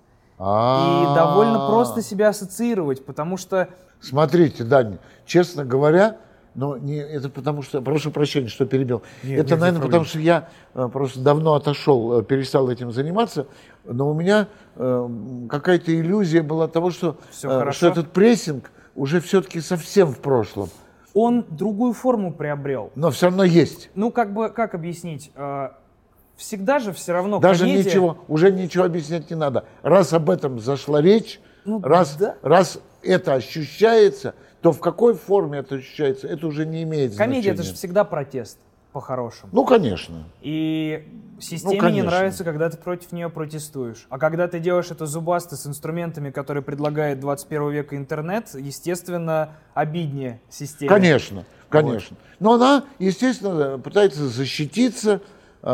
И довольно просто себя ассоциировать, потому что... Смотрите, Дань, честно говоря, но не, это потому что, прошу прощения, что перебил. Это, наверное, потому что я просто давно отошел, перестал этим заниматься, но у меня какая-то иллюзия была того, что этот прессинг уже все-таки совсем в прошлом. Он другую форму приобрел. Но все равно есть. Ну, как объяснить? Всегда же все равно даже комедия... уже ничего объяснять не надо. Раз об этом зашла речь, раз это ощущается, то в какой форме это ощущается, это уже не имеет значения. Комедия — это же всегда протест, по-хорошему. Ну, конечно. И системе не нравится, когда ты против нее протестуешь. А когда ты делаешь это зубасто с инструментами, которые предлагает 21 века интернет, естественно, обиднее системе. Конечно. Но она, естественно, пытается защититься.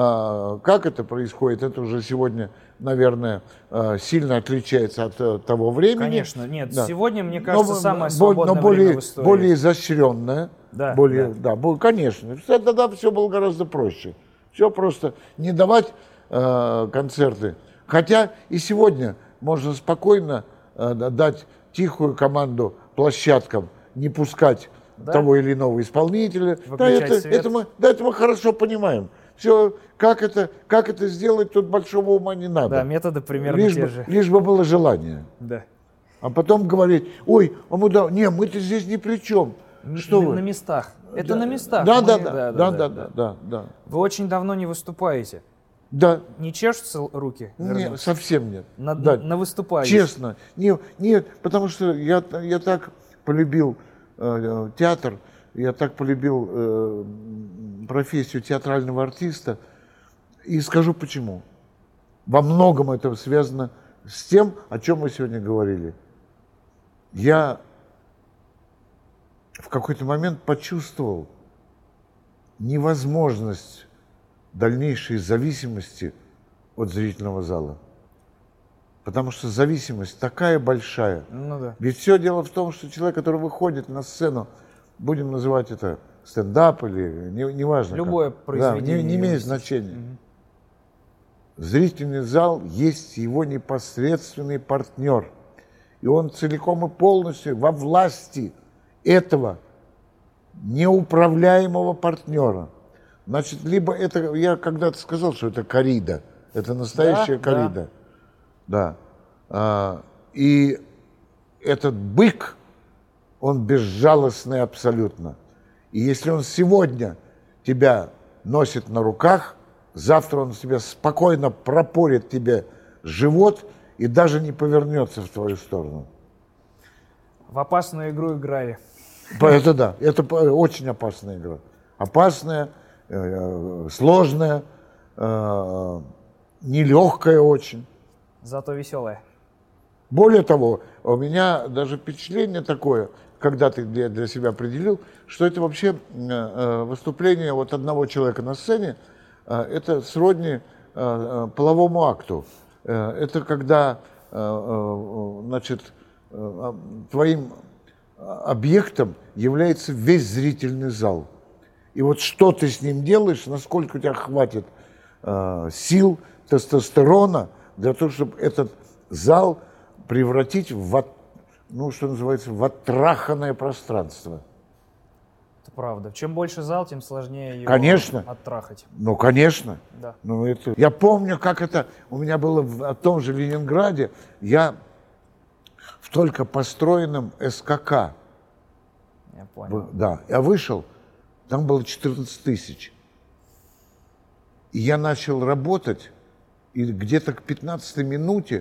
Как это происходит, это уже сегодня, наверное, сильно отличается от того времени. Конечно, нет, сегодня, мне кажется, самое свободное время в истории. Более изощренное. Конечно. Тогда все было гораздо проще. Все просто не давать концерты. Хотя и сегодня можно спокойно дать тихую команду площадкам не пускать того или иного исполнителя. Это мы хорошо понимаем. Все, как это сделать, тут большого ума не надо. Да, методы примерно те же. Лишь бы было желание. Да. А потом говорить, мы-то здесь ни при чем. Что вы? На местах. Это на местах. Да. Вы очень давно не выступаете. Да. Не чешутся руки? Нет, совсем нет. На выступаете? Честно. Нет, потому что я так полюбил театр, я так полюбил профессию театрального артиста. И скажу почему. Во многом это связано с тем, о чем мы сегодня говорили. Я в какой-то момент почувствовал невозможность дальнейшей зависимости от зрительного зала. Потому что зависимость такая большая. Ведь все дело в том, что человек, который выходит на сцену, будем называть это стендап или неважно. Любое произведение. Не имеет значения. Зрительный зал есть его непосредственный партнер. И он целиком и полностью во власти этого неуправляемого партнера. Значит, либо это, я когда-то сказал, что это коррида, это настоящая коррида. Да. И этот бык, он безжалостный абсолютно. И если он сегодня тебя носит на руках, завтра он тебя спокойно пропорит тебе живот и даже не повернется в твою сторону. В опасную игру играли. Это очень опасная игра. Опасная, сложная, нелегкая очень. Зато веселая. Более того, у меня даже впечатление такое, когда ты для себя определил, что это вообще выступление вот одного человека на сцене, это сродни половому акту. Это когда, значит, твоим объектом является весь зрительный зал. И вот что ты с ним делаешь, насколько у тебя хватит сил, тестостерона для того, чтобы этот зал превратить в, что называется, в оттраханное пространство. Это правда. Чем больше зал, тем сложнее его оттрахать. Ну, конечно. Да. Я помню, как это у меня было в том же Ленинграде. Я в только построенном СКК. Я понял. Да, я вышел, Там было 14 тысяч. И я начал работать, и где-то к 15 минуте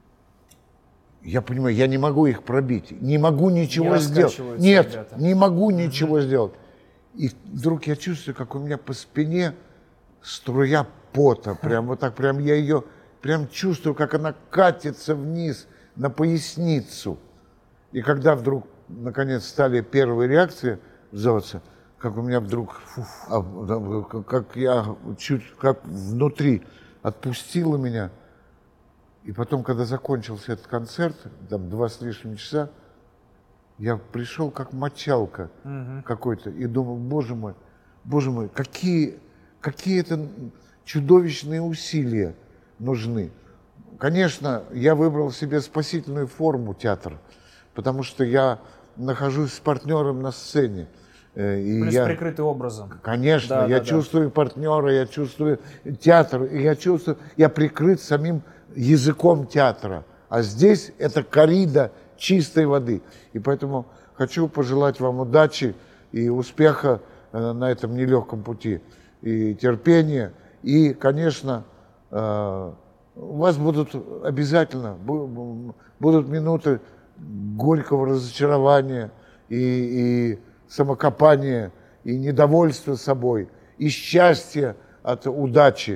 я понимаю, я не могу их пробить, не могу ничего сделать. Нет, ребята. не могу ничего сделать. И вдруг я чувствую, как у меня по спине струя пота, прям вот так, прям я ее прям чувствую, как она катится вниз на поясницу. И когда вдруг, наконец, стали первые реакции взываться, как у меня вдруг, как я чуть, как внутри отпустило меня. И потом, когда закончился этот концерт, там 2 с лишним часа, я пришел как мочалка какой-то и думал, боже мой, какие это чудовищные усилия нужны. Конечно, я выбрал себе спасительную форму театра, потому что я нахожусь с партнером на сцене. И Плюс прикрытый образом. Конечно, я чувствую партнера, я чувствую театр, и я прикрыт самим языком театра. А здесь это коррида чистой воды. И поэтому хочу пожелать вам удачи и успеха на этом нелегком пути. И терпения. И, конечно, у вас будут обязательно будут минуты горького разочарования и самокопания, и недовольства собой, и счастья от удачи.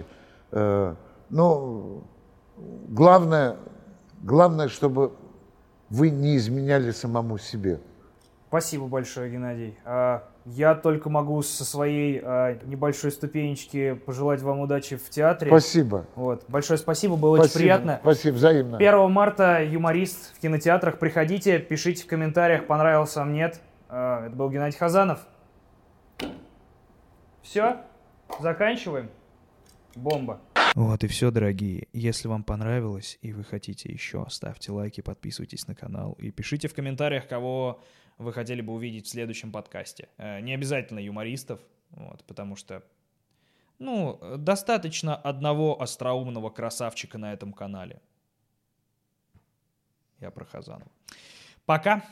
Но главное, чтобы вы не изменяли самому себе. Спасибо большое, Геннадий. Я только могу со своей небольшой ступенечки пожелать вам удачи в театре. Спасибо. Вот. Большое спасибо, было очень приятно. Спасибо, взаимно. 1 марта «Юморист» в кинотеатрах. Приходите, пишите в комментариях, понравился вам, нет. Это был Геннадий Хазанов. Все, заканчиваем. Бомба. Вот и все, дорогие. Если вам понравилось и вы хотите еще, ставьте лайки, подписывайтесь на канал и пишите в комментариях, кого вы хотели бы увидеть в следующем подкасте. Не обязательно юмористов, вот, потому что, достаточно одного остроумного красавчика на этом канале. Я про Хазанова. Пока.